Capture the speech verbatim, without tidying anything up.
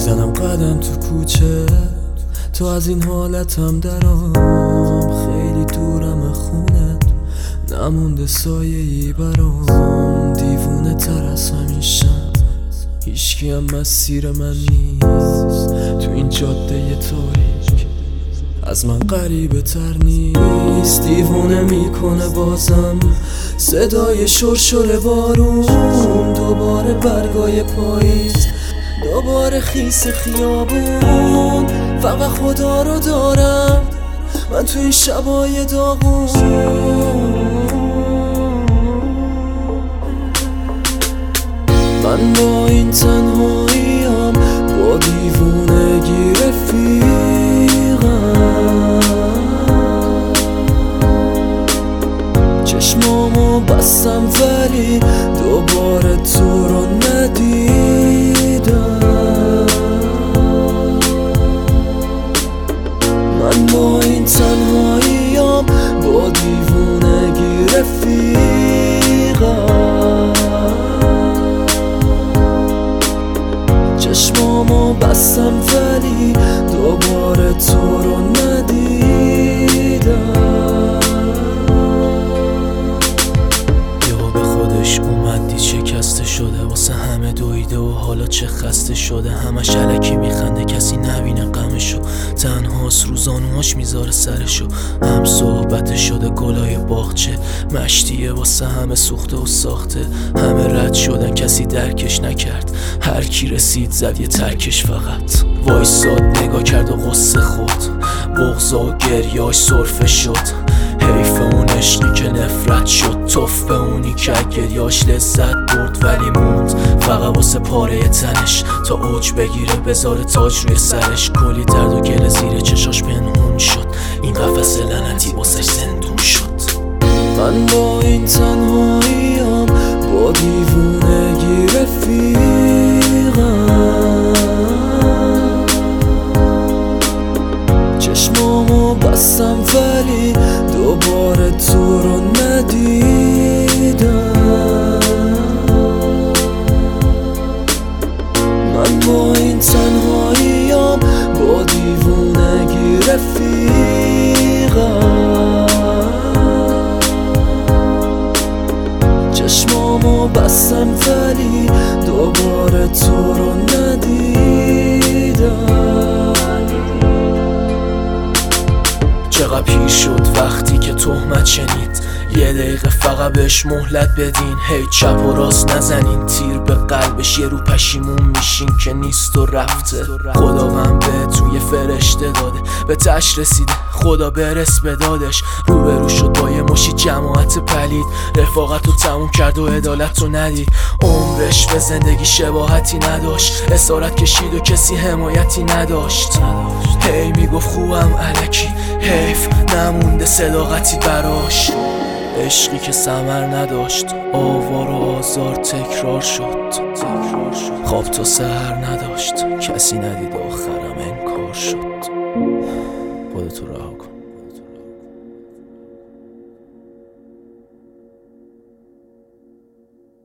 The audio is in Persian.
میزنم قدم تو کوچه، تو از این حالتم درام. خیلی دورم از خونت، نمونده سایه ای برام. دیوونه تر از همیشه، هیچکی هم مسیر من نیست. تو این جاده تاریک از من غریبه تر نیست. دیوونه میکنه بازم صدای شرشر بارون. دوباره برگای پاییز، دوباره خیس خیابون. فقط خدا رو دارم من تو این شبای داغون. من با این تنهاییم، با دیوونگی رفیقم. چشمامو بستم ولی دوباره تو رو ندیدم. من با این تنهاییم، با دیوونگی رفیقم. چشمامو بستم ولی دوباره تو رو ندیدم. یا به خودش اومد دید شکسته شده، واسه همه دویده و حالا چه خسته شده. همش الکی میخنده کسی نبینه غمشو، تنهاست روزانوهاش میذاره سرشو. هم صحبت شده گلای باغچه، مشتیه واسه همه سوخته و ساخته. همه رد شدن کسی درکش نکرد، هر کی رسید زد یه ترکش. فقط وایساد نگاه کرد و غصه خورد، بغضا و گریاش سرفه شد. حیف اون عشقی که نفرت شد، توف به اونی که گریاش لذت برد. ولی موند فقط واسه پاره تنش، تا اوج بگیره بذاره تاج روی سرش. کلی درد و گله زیر چشاش پنهون شد، این قفس لعنتی واسش زندون شد. من با این تنهاییم، با دیوونگی رفیقم. چشمامو بستم ولی دوباره تو رو ندیدم. من با این تنهاییم، با دیوونگی رفیقم. چشمامو بستم ولی دوباره تو رو ندیدم. چقدر پیر شد وقتی که تهمت شنید، یه دقیقه فقط بهش مهلت بدین. هی چپ و راست نزنین، تیر به قلبش یه رو پشیمون میشین که نیست و رفته. خدا من به توی فرشته داده، به تش رسیده خدا برس به دادش. روبرو شد با یه مشی جماعت پلید، رفاقت رو تموم کرد و عدالت رو ندید. عمرش به زندگی شباهتی نداشت، اسارت کشید و کسی حمایتی نداشت. هی میگفت خوبم الکی، حیف نمونده صداقتی براش. عشقی که ثمر نداشت، آوار و آزار تکرار شد. خواب تا سحر نداشت، کسی ندید آخرم انکار شد. خودتو رها کن.